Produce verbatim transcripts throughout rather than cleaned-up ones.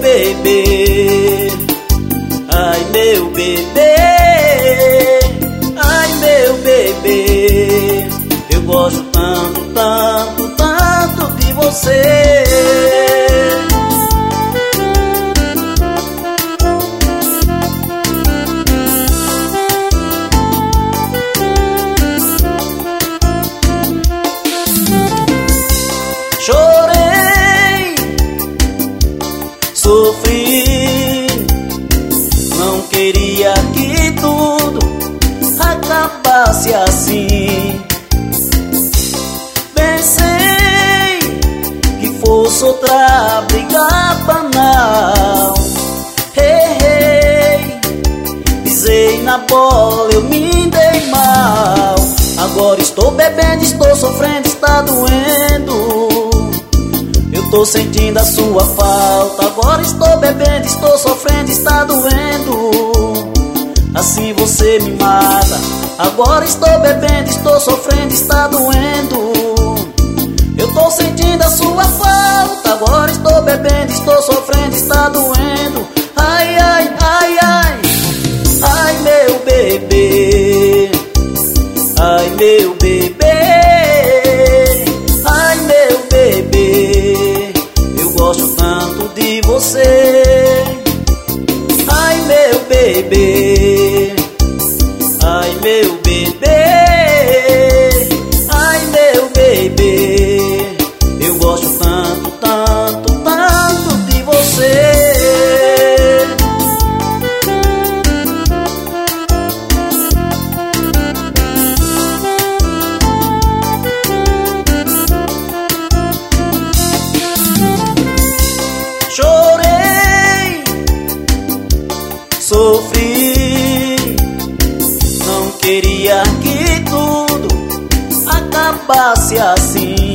bebê, ai meu bebê, ai meu bebê, eu gosto tanto, tanto, tanto de você. Chorei, sofri, não queria que tudo acabasse assim. Pensei que fosse outra briga banal. Errei, pisei na bola, eu me dei mal. Agora estou bebendo, estou sofrendo, está doendo. Eu tô sentindo a sua falta. Agora estou bebendo, estou sofrendo, está doendo. Assim você me mata. Agora estou bebendo, estou sofrendo, está doendo. Eu tô sentindo a sua falta. Agora estou bebendo, estou sofrendo, está doendo. Ai, ai, ai, ai, ai meu bebê, ai meu bebê, ai meu bebê, eu gosto tanto de você. Ai meu bebê, ai meu bebê, ai meu bebê, eu gosto tanto, tanto, tanto de você. Chorei, sofri, não queria que tudo acabasse assim.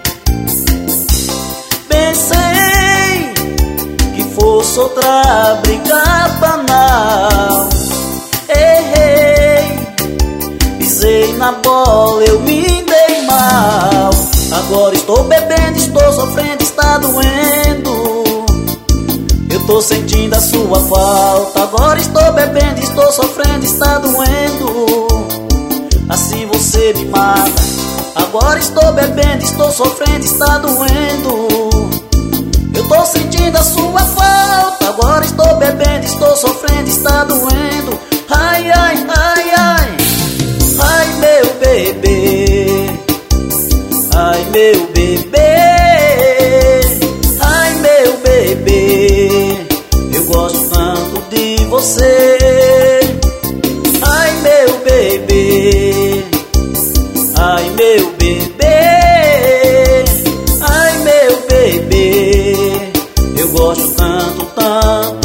Pensei que fosse outra briga banal. Errei, pisei na bola, eu me dei mal. Agora estou bebendo, estou sofrendo, está doendo. Eu tô sentindo a sua falta. Agora estou bebendo, estou sofrendo, está doendo. Assim você me mata. Agora estou bebendo, estou sofrendo, está doendo. Eu tô sentindo a sua falta. Agora estou bebendo, estou sofrendo, está doendo. Ai, ai, ai, ai, ai meu bebê, ai meu bebê, ai meu bebê, eu gosto tanto de você. Ai meu bebê, ai meu bebê, ai meu bebê, eu gosto tanto, tanto